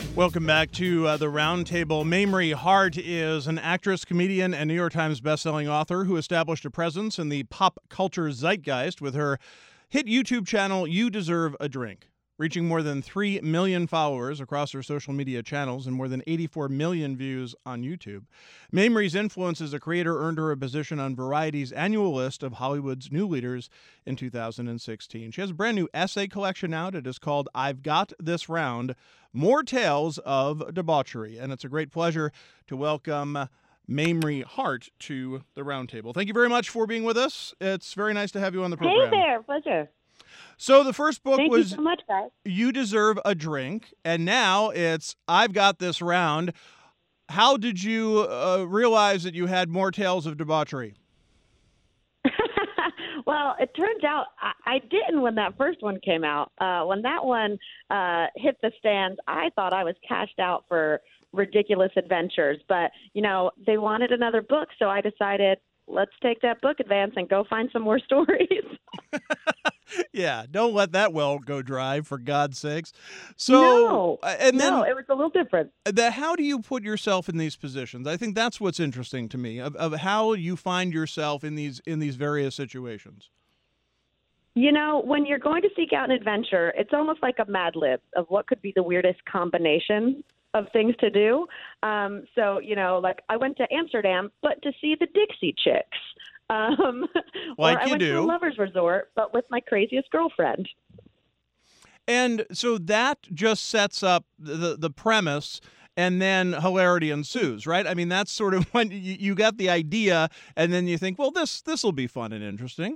Welcome back to the Roundtable. Mamrie Hart is an actress, comedian, and New York Times bestselling author who established a presence in the pop culture zeitgeist with her hit YouTube channel, You Deserve a Drink. Reaching more than 3 million followers across her social media channels and more than 84 million views on YouTube. Mamrie's influence as a creator earned her a position on Variety's annual list of Hollywood's new leaders in 2016. She has a brand new essay collection out. It is called I've Got This Round, More Tales of Debauchery. And it's a great pleasure to welcome Mamrie Hart to the Roundtable. Thank you very much for being with us. It's very nice to have you on the program. Hey there, pleasure. So the first book Thank was you so much, guys. You Deserve a Drink, and now it's I've Got This Round. How did you realize that you had more tales of debauchery? Well, it turns out I didn't when that first one came out. When that one hit the stands, I thought I was cashed out for ridiculous adventures. But, you know, they wanted another book, so I decided, let's take that book advance and go find some more stories. Yeah, don't let that well go dry, for God's sakes. So, it was a little different. How do you put yourself in these positions? I think that's what's interesting to me, of how you find yourself in these various situations. You know, when you're going to seek out an adventure, it's almost like a Mad Lib of what could be the weirdest combination of things to do. So, you know, like I went to Amsterdam, but to see the Dixie Chicks. Like or I you went do. to a lover's resort, but with my craziest girlfriend. And so that just sets up the premise, and then hilarity ensues, right? I mean, that's sort of when you got the idea, and then you think, well, this will be fun and interesting.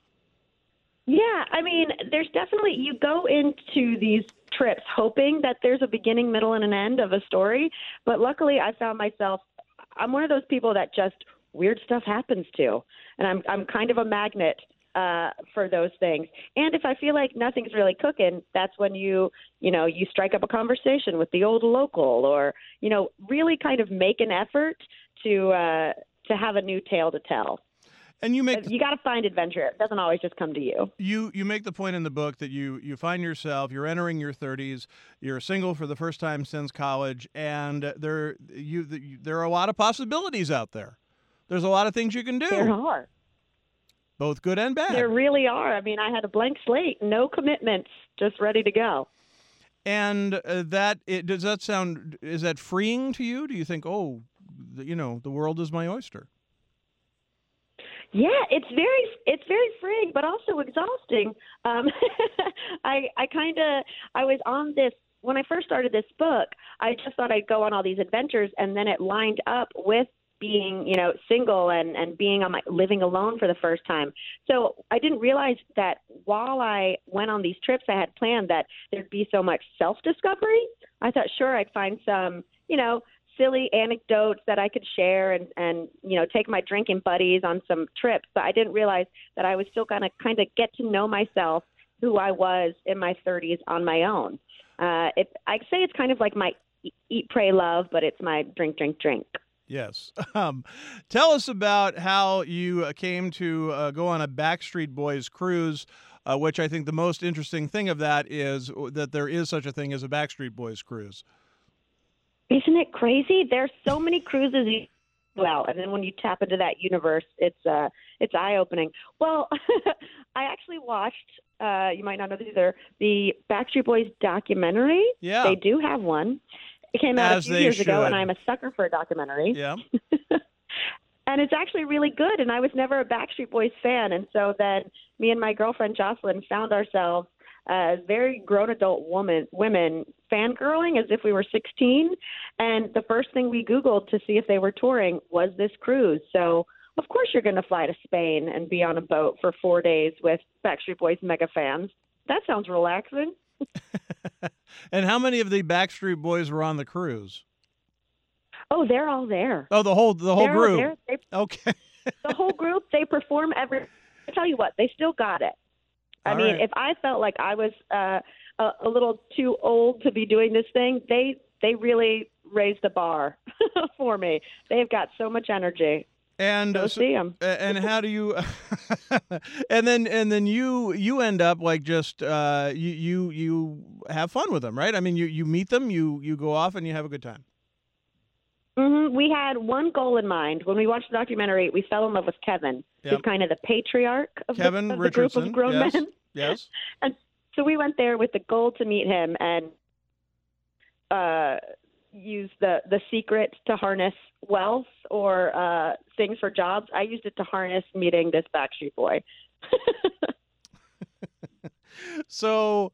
Yeah, I mean, there's definitely, you go into these trips hoping that there's a beginning, middle, and an end of a story. But luckily, I found myself, I'm one of those people that just weird stuff happens to. And I'm kind of a magnet for those things. And if I feel like nothing's really cooking, that's when you strike up a conversation with the old local, or, you know, really kind of make an effort to have a new tale to tell. And you got to find adventure. It doesn't always just come to you. You make the point in the book that you find yourself, you're entering your 30s, you're single for the first time since college, and there are a lot of possibilities out there. There's a lot of things you can do. There are. Both good and bad. There really are. I mean, I had a blank slate, no commitments, just ready to go. And is that freeing to you? Do you think, the world is my oyster? Yeah, it's very freeing, but also exhausting. I was on this when I first started this book. I just thought I'd go on all these adventures, and then it lined up with being, you know, single and being living alone for the first time. So I didn't realize that while I went on these trips, I had planned that there'd be so much self-discovery. I thought, sure, I'd find some, you know, silly anecdotes that I could share and you know, take my drinking buddies on some trips. But I didn't realize that I was still going to kind of get to know myself, who I was in my 30s on my own. I'd say it's kind of like my eat, pray, love, but it's my drink, drink, drink. Yes. Tell us about how you came to go on a Backstreet Boys cruise, which I think the most interesting thing of that is that there is such a thing as a Backstreet Boys cruise. Isn't it crazy? There's so many cruises. Well, and then when you tap into that universe, it's eye-opening. Well, I actually watched, you might not know this either, the Backstreet Boys documentary. Yeah. They do have one. It came out a few years ago, and I'm a sucker for a documentary. Yeah. And it's actually really good, and I was never a Backstreet Boys fan. And so then me and my girlfriend Jocelyn found ourselves as very grown adult women fangirling as if we were 16. And the first thing we Googled to see if they were touring was this cruise. So, of course, you're going to fly to Spain and be on a boat for 4 days with Backstreet Boys mega fans. That sounds relaxing. And how many of the Backstreet Boys were on the cruise? Oh, they're all there. Oh, the whole group. Okay. The whole group, they perform I tell you what, they still got it. I mean, if I felt like I was a little too old to be doing this thing, they really raised the bar for me. They've got so much energy. And Go see them. and how do you and then you end up like just you have fun with them, right? I mean, you meet them, you go off and you have a good time. We had one goal in mind. When we watched the documentary, we fell in love with Kevin, Yep. who's kind of the patriarch of Kevin the group Richardson, of grown yes. men. Yes. And so we went there with the goal to meet him and use the secret to harness wealth or things for jobs. I used it to harness meeting this Backstreet Boy. So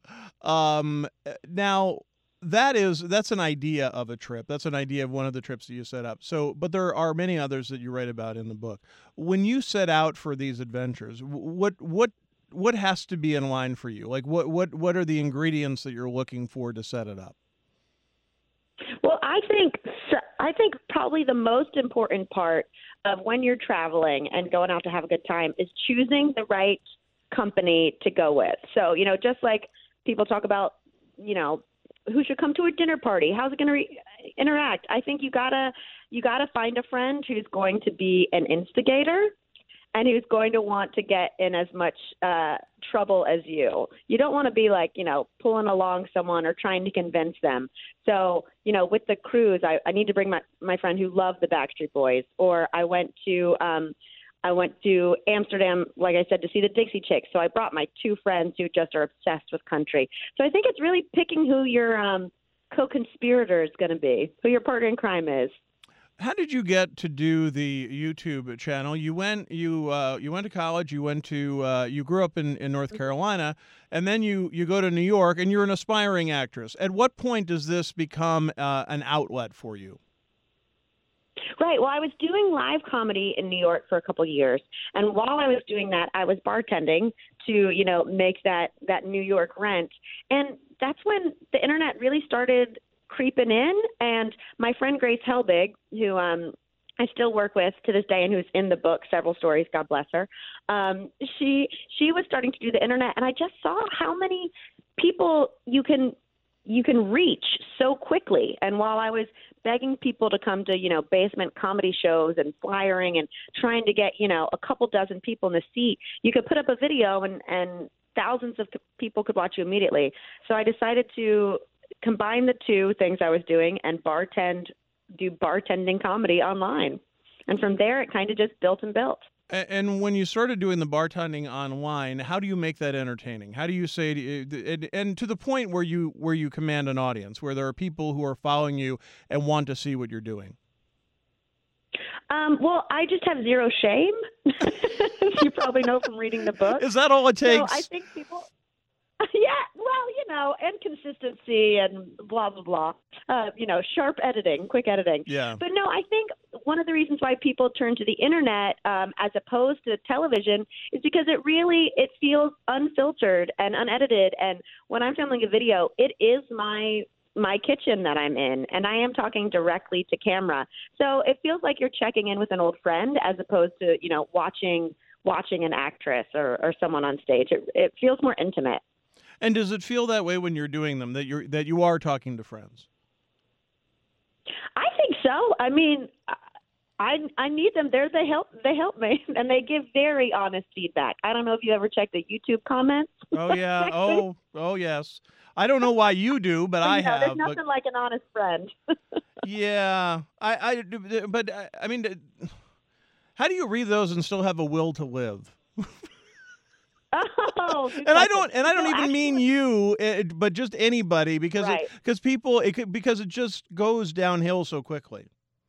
now that's an idea of a trip. That's an idea of one of the trips that you set up. So, but there are many others that you write about in the book. When you set out for these adventures, what has to be in line for you? Like what are the ingredients that you're looking for to set it up? Well, I think probably the most important part of when you're traveling and going out to have a good time is choosing the right company to go with. So, just like people talk about, who should come to a dinner party, how's it going to interact? I think you gotta find a friend who's going to be an instigator and who's going to want to get in as much trouble as you. You don't want to be like, pulling along someone or trying to convince them. So, with the cruise, I need to bring my friend who loved the Backstreet Boys. Or I went to Amsterdam, like I said, to see the Dixie Chicks. So I brought my two friends who just are obsessed with country. So I think it's really picking who your co-conspirator is going to be, who your partner in crime is. How did you get to do the YouTube channel? You went to college. You grew up in North Carolina, and then you go to New York, and you're an aspiring actress. At what point does this become an outlet for you? Right. Well, I was doing live comedy in New York for a couple of years, and while I was doing that, I was bartending to make that New York rent, and that's when the internet really started creeping in. And my friend Grace Helbig, who I still work with to this day and who's in the book, Several Stories, God bless her, she was starting to do the internet, and I just saw how many people you can reach so quickly. And while I was begging people to come to, basement comedy shows and flyering and trying to get, a couple dozen people in the seat, you could put up a video and thousands of people could watch you immediately. So I decided to combine the two things I was doing and do bartending comedy online. And from there, it kind of just built and built. And when you started doing the bartending online, how do you make that entertaining? How do you say, and to the point where you command an audience, where there are people who are following you and want to see what you're doing? Well, I just have zero shame. You probably know from reading the book. Is that all it takes? So I think people... Yeah, well, and consistency and blah, blah, blah. Sharp editing, quick editing. Yeah. But no, I think one of the reasons why people turn to the internet as opposed to television is because it feels unfiltered and unedited. And when I'm filming a video, it is my kitchen that I'm in, and I am talking directly to camera. So it feels like you're checking in with an old friend as opposed to, watching an actress or someone on stage. It feels more intimate. And does it feel that way when you're doing them, that you are talking to friends? I think so. I mean, I need them. They help me, and they give very honest feedback. I don't know if you ever check the YouTube comments. Oh yeah. oh yes. I don't know why you do, but I have. There's nothing like an honest friend. Yeah, but I mean, how do you read those and still have a will to live? Oh, and I don't even mean you, but just anybody, because right. because it just goes downhill so quickly.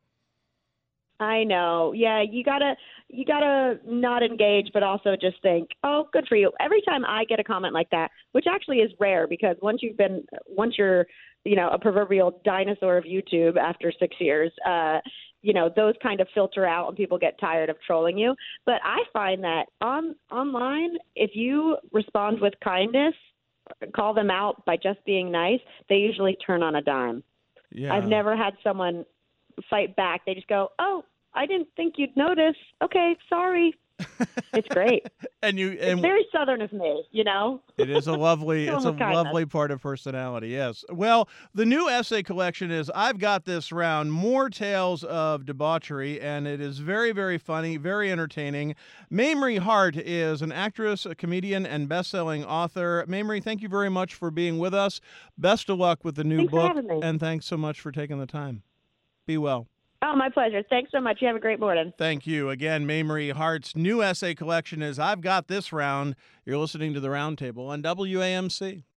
I know. Yeah, you gotta not engage, but also just think, oh, good for you. Every time I get a comment like that, which actually is rare, because once you're a proverbial dinosaur of YouTube after 6 years, those kind of filter out and people get tired of trolling you. But I find that online, if you respond with kindness, call them out by just being nice, they usually turn on a dime. Yeah. I've never had someone fight back. They just go, oh, I didn't think you'd notice. Okay, sorry. It's great. It's It's very Southern of me, you know? it is a lovely, Fill it's 'em a with kindness. lovely part of personality. Yes. Well, the new essay collection is "I've Got This Round: More Tales of Debauchery," and it is very, very funny, very entertaining. Mamrie Hart is an actress, a comedian, and best-selling author. Mamrie, thank you very much for being with us. Best of luck with the new Thanks for book, having me. and thanks so much for taking the time. Be well. Oh, my pleasure. Thanks so much. You have a great morning. Thank you. Again, Mamrie Hart's new essay collection is "I've Got This Round." You're listening to The Roundtable on WAMC.